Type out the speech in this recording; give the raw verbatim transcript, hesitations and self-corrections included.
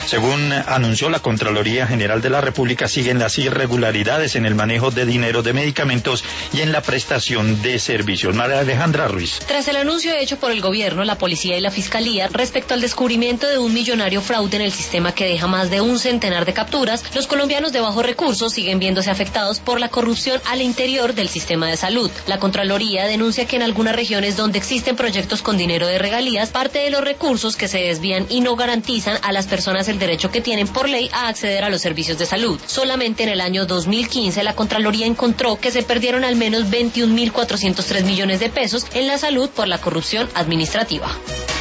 Según anunció la Contraloría General de la República, siguen las irregularidades en el manejo de dinero de medicamentos y en la prestación de servicios. María Alejandra Ruiz. Tras el anuncio hecho por el gobierno, la policía y la fiscalía respecto al descubrimiento de un millonario fraude en el sistema que deja más de un centenar de capturas, los colombianos de bajos recursos siguen viéndose afectados por la corrupción al interior del sistema de salud. La Contraloría denuncia que en algunas regiones donde existen proyectos con dinero de regalías, parte de los recursos que se desvían y no garantizan a las personas el derecho que tienen por ley a acceder a los servicios de salud. Solamente en el año dos mil quince la Contraloría encontró que se perdieron al menos veintiún mil cuatrocientos tres millones de pesos en la salud por la corrupción administrativa.